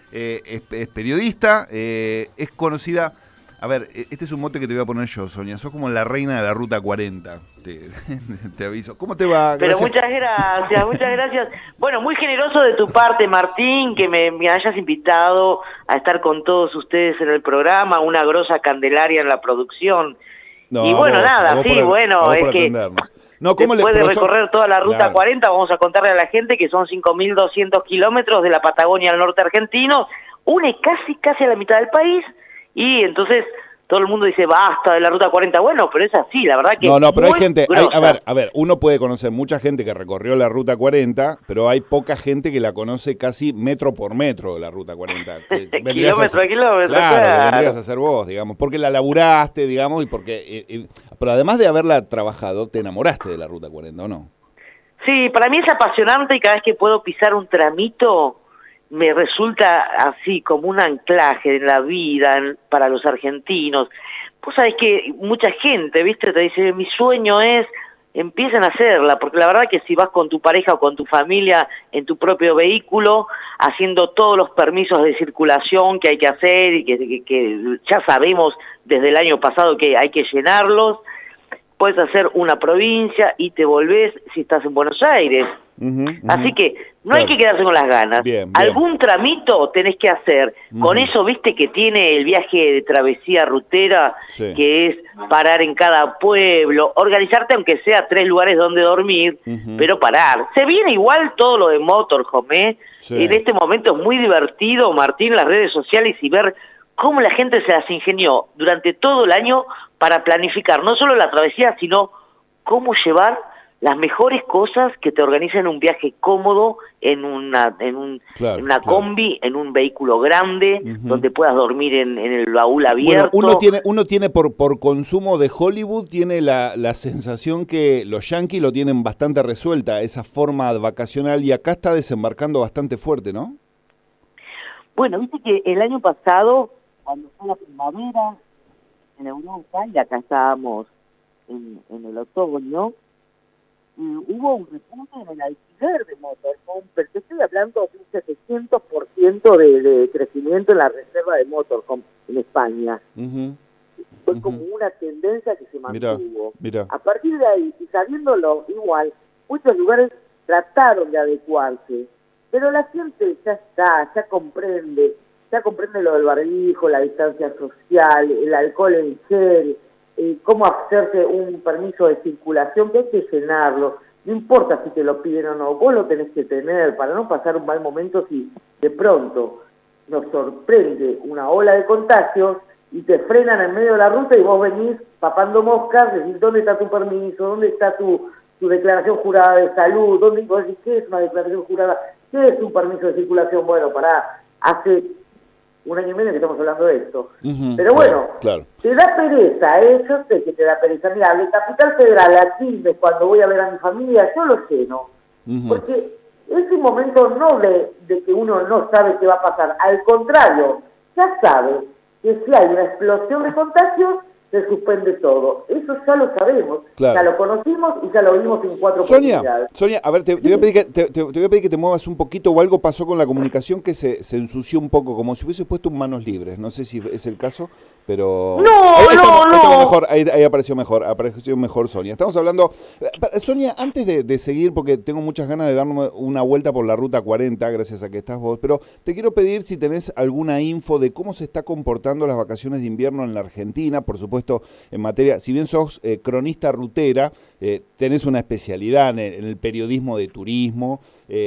es periodista, es conocida. A ver, este es un mote que te voy a poner yo, Sonia. Sos como la reina de la Ruta 40, te aviso. ¿Cómo te va? Pero muchas gracias, muchas gracias. Bueno, muy generoso de tu parte, Martín, que me hayas invitado a estar con todos ustedes en el programa, una grosa Candelaria en la producción. No, y bueno, nada, sí, bueno, es que no, después de recorrer toda la Ruta claro. 40, vamos a contarle a la gente que son 5.200 kilómetros de la Patagonia al norte argentino, une casi a la mitad del país. Y entonces todo el mundo dice, basta de la Ruta 40. Bueno, pero es así, la verdad que No, pero hay gente, grosa. a ver, uno puede conocer mucha gente que recorrió la Ruta 40, pero hay poca gente que la conoce casi metro por metro de la Ruta 40. Kilómetro a kilómetro, claro. Que vendrías a hacer vos, digamos, porque la laburaste, digamos, y porque... pero además de haberla trabajado, te enamoraste de la Ruta 40, ¿o no? Sí, para mí es apasionante y cada vez que puedo pisar un tramito me resulta así como un anclaje en la vida para los argentinos. Vos sabés que mucha gente, viste, te dice, mi sueño es, empiecen a hacerla, porque la verdad que si vas con tu pareja o con tu familia en tu propio vehículo, haciendo todos los permisos de circulación que hay que hacer y que ya sabemos desde el año pasado que hay que llenarlos, puedes hacer una provincia y te volvés si estás en Buenos Aires. Así que no hay que quedarse con las ganas. Bien. Algún tramito tenés que hacer. Con eso, viste, que tiene el viaje de travesía rutera, sí, que es parar en cada pueblo, organizarte aunque sea 3 lugares donde dormir, pero parar. Se viene igual todo lo de motorhome, ¿eh? Sí. En este momento es muy divertido, Martín, las redes sociales y ver cómo la gente se las ingenió durante todo el año para planificar no solo la travesía, sino cómo llevar las mejores cosas que te organizan un viaje cómodo en una combi, en un vehículo grande, donde puedas dormir en el baúl abierto. Bueno, uno tiene por consumo de Hollywood, tiene la sensación que los yanquis lo tienen bastante resuelta, esa forma vacacional, y acá está desembarcando bastante fuerte, ¿no? Bueno, viste que el año pasado, cuando fue la primavera en Europa, y acá estábamos en el otoño, hubo un repunte en el alquiler de motorhome, pero te estoy hablando de un 700% de crecimiento en la reserva de motorhome en España. Fue como una tendencia que se mantuvo. Mirá. A partir de ahí, y sabiéndolo igual, muchos lugares trataron de adecuarse, pero la gente ya comprende lo del barbijo, la distancia social, el alcohol en gel, cómo hacerse un permiso de circulación, que hay que llenarlo, no importa si te lo piden o no, vos lo tenés que tener para no pasar un mal momento si de pronto nos sorprende una ola de contagios y te frenan en medio de la ruta y vos venís papando moscas, decís, ¿dónde está tu permiso? ¿Dónde está tu declaración jurada de salud? ¿Dónde vos decís, qué es una declaración jurada? ¿Qué es un permiso de circulación? Bueno, hace un año y medio que estamos hablando de esto. Pero bueno, claro. Te da pereza, yo sé que te da pereza. Mira, de Capital Federal a Quilmes, cuando voy a ver a mi familia, yo lo lleno. Porque es un momento no de que uno no sabe qué va a pasar. Al contrario, ya sabe que si hay una explosión de contagios, se suspende todo. Eso ya lo sabemos, claro. Ya lo conocimos y ya lo vimos en 4 oportunidades. Sonia, a ver, te voy a pedir que te muevas un poquito, o algo pasó con la comunicación que se ensució un poco, como si hubieses puesto en manos libres. No sé si es el caso, pero... No. Mejor, ahí apareció mejor Sonia. Estamos hablando... Sonia, antes de seguir, porque tengo muchas ganas de darme una vuelta por la Ruta 40, gracias a que estás vos, pero te quiero pedir si tenés alguna info de cómo se está comportando las vacaciones de invierno en la Argentina, por supuesto, en materia, si bien sos cronista rutera, tenés una especialidad en el periodismo de turismo,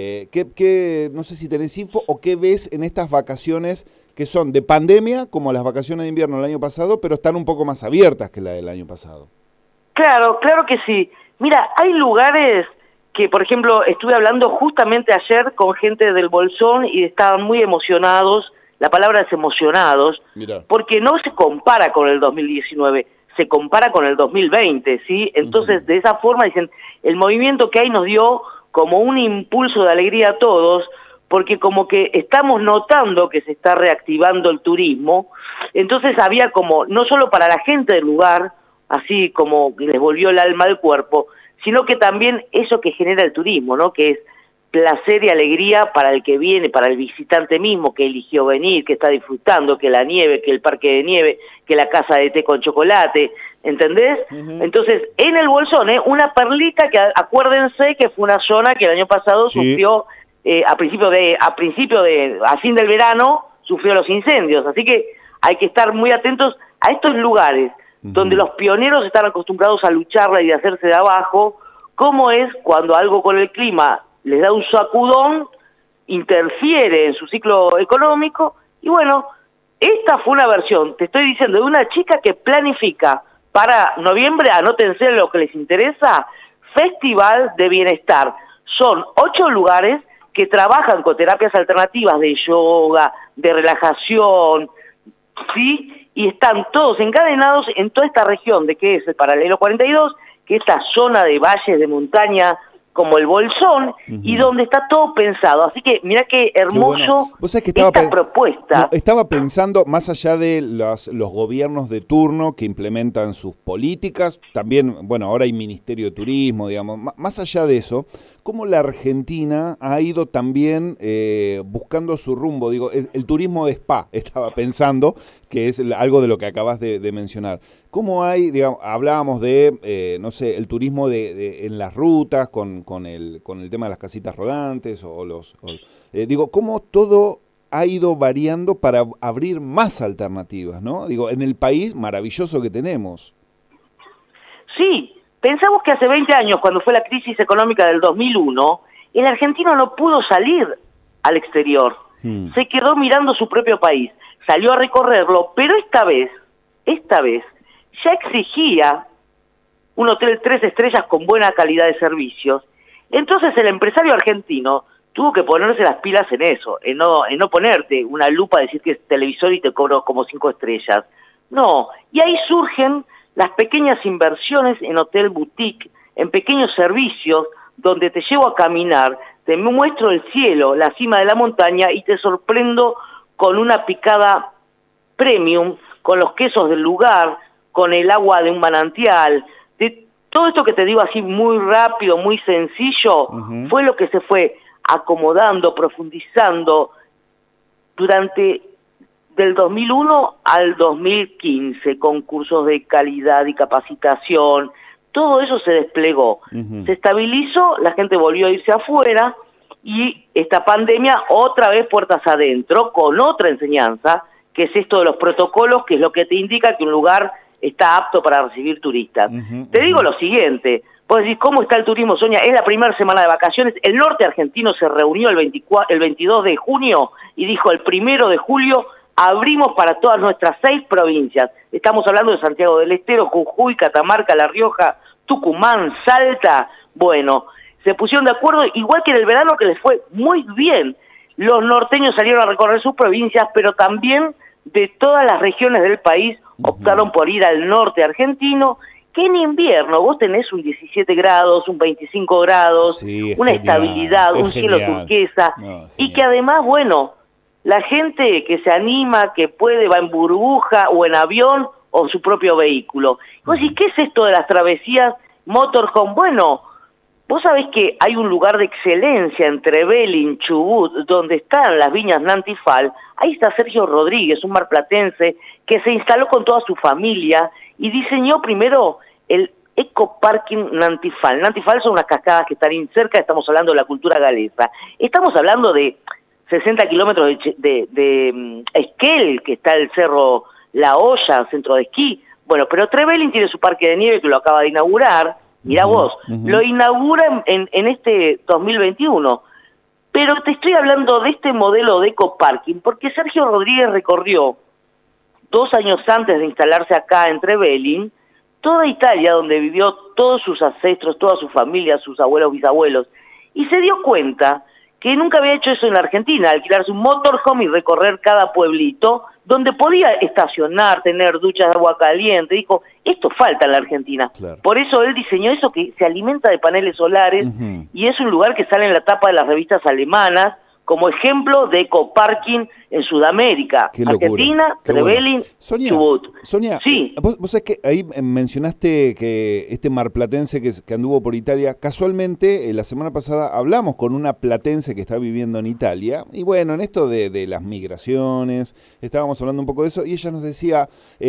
no sé si tenés info o qué ves en estas vacaciones que son de pandemia, como las vacaciones de invierno del año pasado, pero están un poco más abiertas que la del año pasado. Claro que sí. Mira, hay lugares que, por ejemplo, estuve hablando justamente ayer con gente del Bolsón y estaban muy emocionados. La palabra es emocionados, Mirá. Porque no se compara con el 2019, se compara con el 2020, ¿sí? Entonces, de esa forma, dicen, el movimiento que hay nos dio como un impulso de alegría a todos, porque como que estamos notando que se está reactivando el turismo, entonces había como, no solo para la gente del lugar, así como les volvió el alma al cuerpo, sino que también eso que genera el turismo, ¿no? Que es placer y alegría para el que viene, para el visitante mismo que eligió venir, que está disfrutando, que la nieve, que el parque de nieve, que la casa de té con chocolate, ¿entendés? Entonces, en el Bolsón, una perlita que acuérdense que fue una zona que el año pasado sufrió, a fin del verano, sufrió los incendios, así que hay que estar muy atentos a estos lugares donde los pioneros están acostumbrados a lucharla y a hacerse de abajo, cómo es cuando algo con el clima les da un sacudón, interfiere en su ciclo económico, y bueno, esta fue una versión, te estoy diciendo, de una chica que planifica para noviembre, anótense lo que les interesa, Festival de Bienestar. Son 8 lugares que trabajan con terapias alternativas de yoga, de relajación, ¿sí? Y están todos encadenados en toda esta región de que es el Paralelo 42, que es esta zona de valles de montaña como el Bolsón, y donde está todo pensado. Así que mirá qué hermoso esta propuesta. No, estaba pensando, más allá de los gobiernos de turno que implementan sus políticas, también, bueno, ahora hay Ministerio de Turismo, digamos, más allá de eso, cómo la Argentina ha ido también buscando su rumbo. Digo, el turismo de spa, estaba pensando, que es algo de lo que acabas de mencionar. ¿Cómo hay, digamos, hablábamos de, no sé, el turismo en las rutas con el tema de las casitas rodantes digo, cómo todo ha ido variando para abrir más alternativas, ¿no? Digo, en el país maravilloso que tenemos. Sí, pensamos que hace 20 años, cuando fue la crisis económica del 2001, el argentino no pudo salir al exterior. Se quedó mirando su propio país. Salió a recorrerlo, pero esta vez, ya exigía un hotel 3 estrellas con buena calidad de servicios. Entonces el empresario argentino tuvo que ponerse las pilas en eso, en no ponerte una lupa, decir que es televisor y te cobro como 5 estrellas. No, y ahí surgen las pequeñas inversiones en hotel boutique, en pequeños servicios, donde te llevo a caminar, te muestro el cielo, la cima de la montaña, y te sorprendo con una picada premium, con los quesos del lugar, con el agua de un manantial. De todo esto que te digo así muy rápido, muy sencillo, fue lo que se fue acomodando, profundizando durante del 2001 al 2015, con cursos de calidad y capacitación. Todo eso se desplegó, se estabilizó, la gente volvió a irse afuera, y esta pandemia otra vez puertas adentro, con otra enseñanza, que es esto de los protocolos, que es lo que te indica que un lugar está apto para recibir turistas. Te digo lo siguiente, vos decís, ¿cómo está el turismo, Sonia? Es la primera semana de vacaciones, el norte argentino se reunió el 22 de junio y dijo el 1 de julio abrimos para todas nuestras 6 provincias. Estamos hablando de Santiago del Estero, Jujuy, Catamarca, La Rioja, Tucumán, Salta. Bueno, se pusieron de acuerdo, igual que en el verano, que les fue muy bien. Los norteños salieron a recorrer sus provincias, pero también de todas las regiones del país optaron por ir al norte argentino, que en invierno vos tenés un 17 grados, un 25 grados, sí, una genial, estabilidad, un cielo turquesa, y que además, bueno, la gente que se anima, que puede, va en burbuja o en avión o su propio vehículo. Vos decís, ¿qué es esto de las travesías motorhome? Bueno, vos sabés que hay un lugar de excelencia en Trevelin, Chubut, donde están las viñas Nantifal. Ahí está Sergio Rodríguez, un marplatense, que se instaló con toda su familia y diseñó primero el ecoparking Nantifal. Nantifal son unas cascadas que están cerca, estamos hablando de la cultura galesa. Estamos hablando de 60 kilómetros de Esquel, que está el cerro La Hoya, centro de esquí. Bueno, pero Trevelin tiene su parque de nieve que lo acaba de inaugurar. Mirá vos, lo inaugura en este 2021. Pero te estoy hablando de este modelo de ecoparking, porque Sergio Rodríguez recorrió 2 años antes de instalarse acá en Trevelin, toda Italia, donde vivió todos sus ancestros, toda su familia, sus abuelos, bisabuelos, y se dio cuenta que nunca había hecho eso en la Argentina, alquilarse un motorhome y recorrer cada pueblito, donde podía estacionar, tener duchas de agua caliente. Dijo, esto falta en la Argentina. Claro. Por eso él diseñó eso, que se alimenta de paneles solares, y es un lugar que sale en la tapa de las revistas alemanas como ejemplo de ecoparking en Sudamérica. Qué locura. Argentina, Trevelin, Chubut. Sonia, sí. Vos sabés que ahí mencionaste que este marplatense que anduvo por Italia, casualmente la semana pasada hablamos con una platense que está viviendo en Italia, y bueno, en esto de las migraciones, estábamos hablando un poco de eso, y ella nos decía,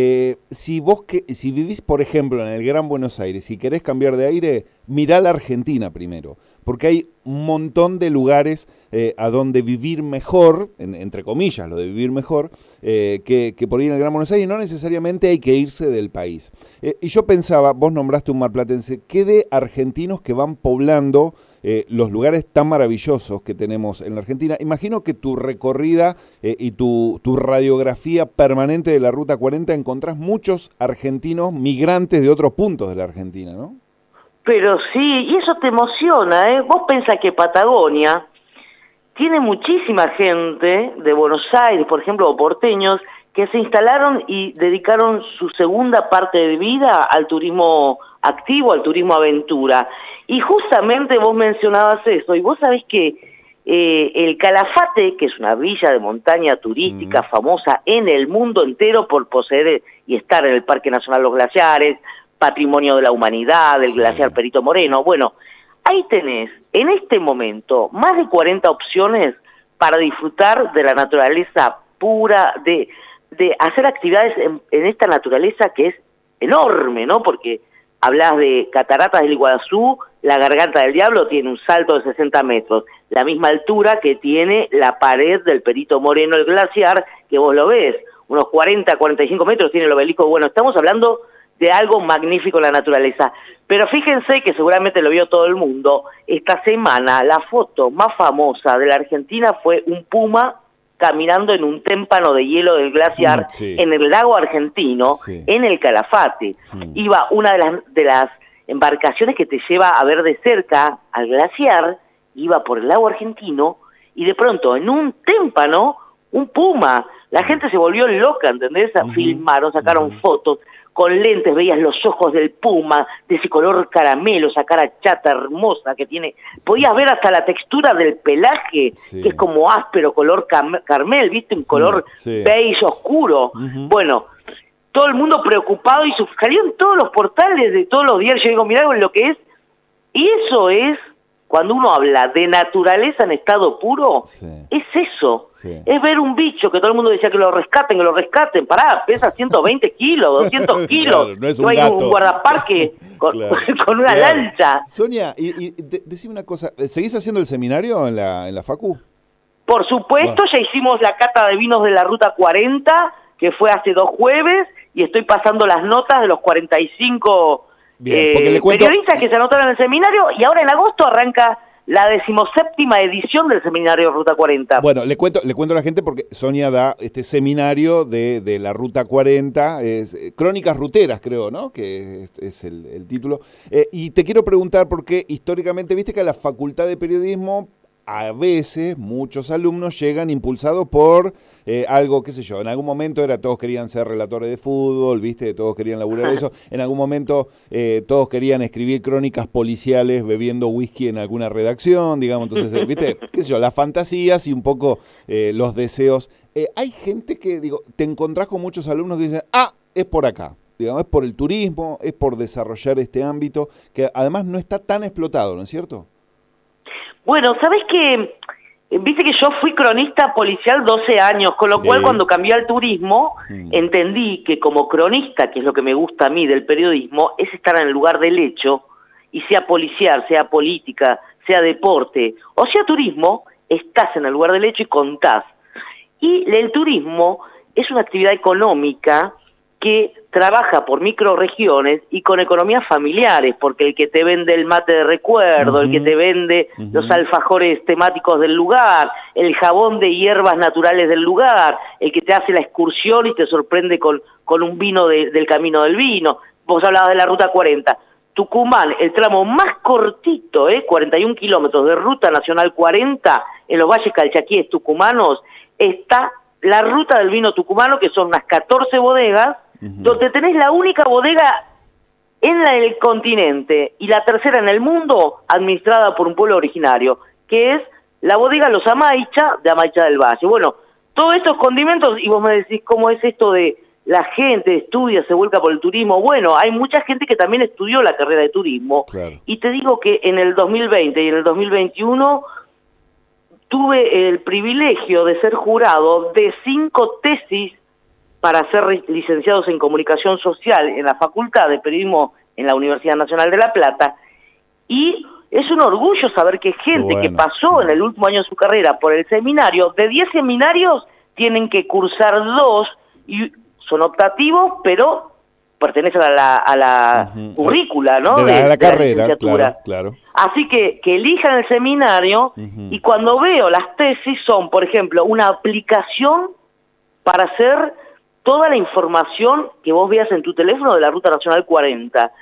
si vivís, por ejemplo, en el Gran Buenos Aires y querés cambiar de aire, mirá la Argentina primero, porque hay un montón de lugares a donde vivir mejor, entre comillas, lo de vivir mejor, que por ahí en el Gran Buenos Aires, no necesariamente hay que irse del país. Y yo pensaba, vos nombraste un marplatense, ¿qué de argentinos que van poblando los lugares tan maravillosos que tenemos en la Argentina? Imagino que tu recorrida y tu radiografía permanente de la Ruta 40 encontrás muchos argentinos migrantes de otros puntos de la Argentina, ¿no? Pero sí, y eso te emociona, ¿eh? Vos pensás que Patagonia tiene muchísima gente de Buenos Aires, por ejemplo, o porteños, que se instalaron y dedicaron su segunda parte de vida al turismo activo, al turismo aventura. Y justamente vos mencionabas eso, y vos sabés que el Calafate, que es una villa de montaña turística famosa en el mundo entero por poseer y estar en el Parque Nacional Los Glaciares, Patrimonio de la Humanidad, del glaciar Perito Moreno. Bueno, ahí tenés, en este momento, más de 40 opciones para disfrutar de la naturaleza pura, de hacer actividades en esta naturaleza que es enorme, ¿no? Porque hablas de Cataratas del Iguazú, la Garganta del Diablo tiene un salto de 60 metros, la misma altura que tiene la pared del Perito Moreno, el glaciar, que vos lo ves, unos 40, 45 metros tiene el obelisco. Bueno, estamos hablando de algo magnífico en la naturaleza. Pero fíjense que seguramente lo vio todo el mundo, esta semana la foto más famosa de la Argentina fue un puma caminando en un témpano de hielo del glaciar en el lago argentino, en el Calafate. Iba una de las embarcaciones que te lleva a ver de cerca al glaciar, iba por el lago argentino, y de pronto en un témpano, un puma. La gente se volvió loca, ¿entendés? Filmaron, sacaron fotos, con lentes veías los ojos del puma, de ese color caramelo, esa cara chata hermosa que tiene. Podías ver hasta la textura del pelaje, que es como áspero, color carmel, ¿viste? Un color beige oscuro. Bueno, todo el mundo preocupado y salieron todos los portales de todos los diarios. Yo digo, mirá lo que es. Y eso es, cuando uno habla de naturaleza en estado puro, es eso. Es ver un bicho que todo el mundo decía que lo rescaten. Pará, pesa 120 kilos, 200 kilos. Claro, no es no hay un guardaparque con una lancha. Sonia, y decime una cosa, ¿seguís haciendo el seminario en la Facu? Por supuesto, ya hicimos la cata de vinos de la Ruta 40, que fue hace 2 jueves, y estoy pasando las notas de los 45 periodistas que se anotaron en el seminario, y ahora en agosto arranca la 17ª edición del seminario Ruta 40. Bueno, le cuento a la gente porque Sonia da este seminario de la Ruta 40, es Crónicas Ruteras, creo, ¿no? Que es el título. Y te quiero preguntar porque históricamente, viste que a la Facultad de Periodismo a veces muchos alumnos llegan impulsados por algo, qué sé yo, en algún momento todos querían ser relatores de fútbol, ¿viste? Todos querían laburar eso. En algún momento todos querían escribir crónicas policiales bebiendo whisky en alguna redacción, digamos. Entonces, ¿viste? Qué sé yo, las fantasías y un poco los deseos. Hay gente que, digo, te encontrás con muchos alumnos que dicen, es por acá. Digamos, es por el turismo, es por desarrollar este ámbito, que además no está tan explotado, ¿no es cierto? Bueno, ¿sabés qué? Viste que yo fui cronista policial 12 años, con lo cual cuando cambié al turismo, entendí que como cronista, que es lo que me gusta a mí del periodismo, es estar en el lugar del hecho, y sea policial, sea política, sea deporte, o sea turismo, estás en el lugar del hecho y contás. Y el turismo es una actividad económica que trabaja por microrregiones y con economías familiares, porque el que te vende el mate de recuerdo, el que te vende los alfajores temáticos del lugar, el jabón de hierbas naturales del lugar, el que te hace la excursión y te sorprende con un vino del Camino del Vino. Vos hablabas de la Ruta 40. Tucumán, el tramo más cortito, 41 kilómetros de Ruta Nacional 40, en los valles calchaquíes tucumanos, está la Ruta del Vino Tucumano, que son unas 14 bodegas, donde tenés la única bodega en el continente y la tercera en el mundo administrada por un pueblo originario, que es la bodega Los Amaicha, de Amaicha del Valle. Bueno, todos estos condimentos, y vos me decís cómo es esto de la gente estudia, se vuelca por el turismo. Bueno, hay mucha gente que también estudió la carrera de turismo. Claro. Y te digo que en el 2020 y en el 2021 tuve el privilegio de ser jurado de 5 tesis para ser licenciados en Comunicación Social en la Facultad de Periodismo en la Universidad Nacional de La Plata. Y es un orgullo saber que gente que pasó en el último año de su carrera por el seminario, de 10 seminarios, tienen que cursar 2 y son optativos, pero pertenecen a la currícula, ¿no? De la carrera, claro. Así que elijan el seminario y cuando veo las tesis son, por ejemplo, una aplicación para hacer toda la información que vos veas en tu teléfono de la Ruta Nacional 40,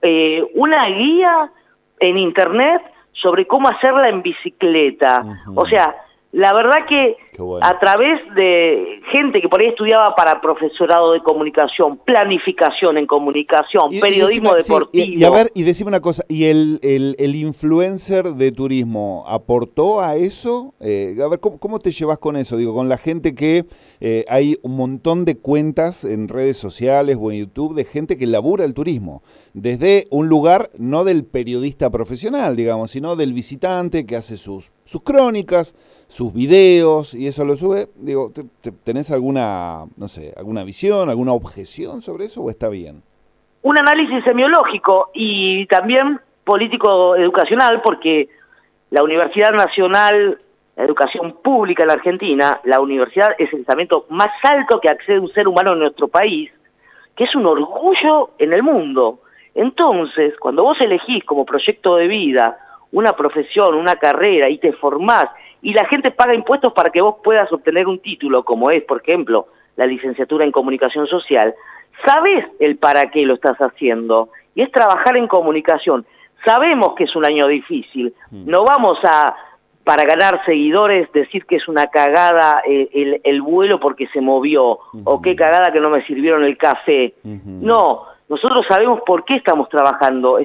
una guía en internet sobre cómo hacerla en bicicleta. O sea, la verdad que a través de gente que por ahí estudiaba para profesorado de comunicación, planificación en comunicación, periodismo deportivo. Sí, y a ver, y decime una cosa, ¿y el influencer de turismo aportó a eso? A ver, ¿cómo te llevas con eso? Digo, con la gente que hay un montón de cuentas en redes sociales o en YouTube de gente que labura el turismo, desde un lugar no del periodista profesional, digamos, sino del visitante que hace sus crónicas, sus videos, y eso lo sube. Digo, ¿tenés alguna, no sé, alguna visión, alguna objeción sobre eso o está bien? Un análisis semiológico y también político-educacional, porque la Universidad Nacional de Educación Pública en la Argentina, la universidad es el estamento más alto que accede un ser humano en nuestro país, que es un orgullo en el mundo. Entonces, cuando vos elegís como proyecto de vida una profesión, una carrera, y te formás, y la gente paga impuestos para que vos puedas obtener un título, como es, por ejemplo, la licenciatura en Comunicación Social, sabés el para qué lo estás haciendo, y es trabajar en comunicación. Sabemos que es un año difícil, no vamos a, para ganar seguidores, decir que es una cagada el vuelo porque se movió, o qué cagada que no me sirvieron el café. No, nosotros sabemos por qué estamos trabajando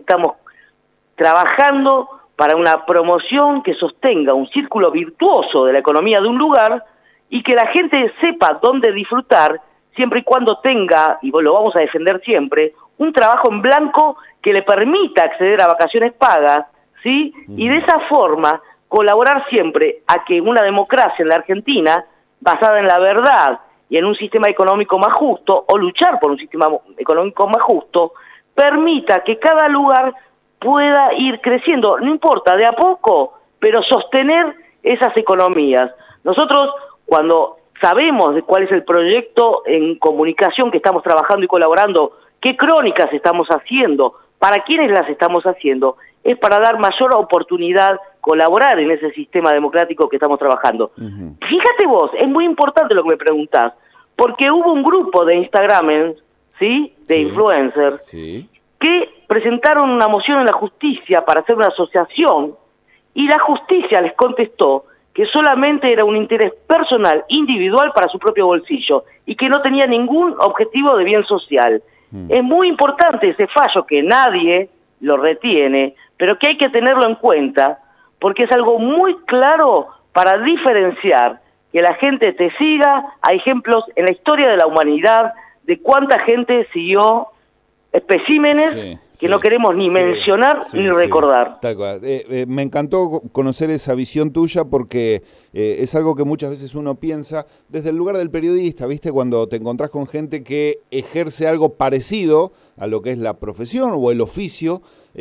para una promoción que sostenga un círculo virtuoso de la economía de un lugar y que la gente sepa dónde disfrutar, siempre y cuando tenga, y lo vamos a defender siempre, un trabajo en blanco que le permita acceder a vacaciones pagas, ¿sí? Y de esa forma colaborar siempre a que una democracia en la Argentina, basada en la verdad y en un sistema económico más justo, o luchar por un sistema económico más justo, permita que cada lugar pueda ir creciendo, no importa, de a poco, pero sostener esas economías. Nosotros, cuando sabemos de cuál es el proyecto en comunicación que estamos trabajando y colaborando, qué crónicas estamos haciendo, para quiénes las estamos haciendo, es para dar mayor oportunidad, colaborar en ese sistema democrático que estamos trabajando. Fíjate vos, es muy importante lo que me preguntás, porque hubo un grupo de Instagramers, ¿sí?, de influencers, que presentaron una moción en la justicia para hacer una asociación, y la justicia les contestó que solamente era un interés personal, individual para su propio bolsillo, y que no tenía ningún objetivo de bien social. Es muy importante ese fallo, que nadie lo retiene, pero que hay que tenerlo en cuenta, porque es algo muy claro para diferenciar que la gente te siga. Hay ejemplos en la historia de la humanidad de cuánta gente siguió especímenes que no queremos ni mencionar ni recordar. Tal cual. Me encantó conocer esa visión tuya porque es algo que muchas veces uno piensa desde el lugar del periodista, ¿viste? Cuando te encontrás con gente que ejerce algo parecido a lo que es la profesión o el oficio,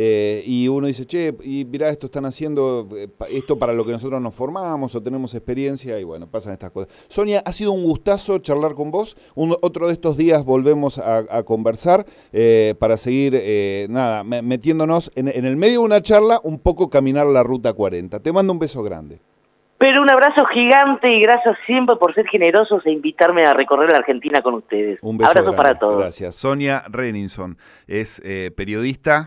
y uno dice, che, y mirá, esto están haciendo esto para lo que nosotros nos formamos o tenemos experiencia, y bueno, pasan estas cosas. Sonia, ha sido un gustazo charlar con vos. Otro de estos días volvemos a conversar para seguir metiéndonos en el medio de una charla, un poco caminar la Ruta 40. Te mando un beso grande. Pero un abrazo gigante y gracias siempre por ser generosos e invitarme a recorrer la Argentina con ustedes. Un beso abrazo grande. Para todos. Gracias. Sonia Renninson es periodista,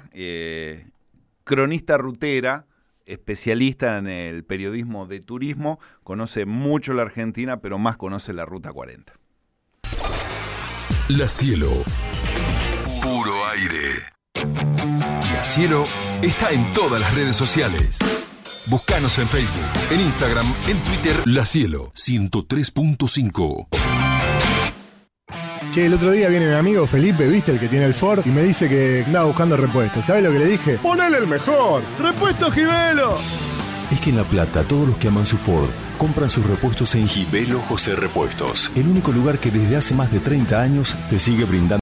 cronista rutera, especialista en el periodismo de turismo, conoce mucho la Argentina, pero más conoce la Ruta 40. La Cielo. Puro aire. La Cielo está en todas las redes sociales. Búscanos en Facebook, en Instagram, en Twitter. La Cielo 103.5. Che, el otro día viene mi amigo Felipe, ¿viste? El que tiene el Ford, y me dice que andaba buscando repuestos. ¿Sabes lo que le dije? ¡Ponele el mejor! ¡Repuestos Gibelo! Es que en La Plata, todos los que aman su Ford compran sus repuestos en Gibelo José Repuestos, el único lugar que desde hace más de 30 años te sigue brindando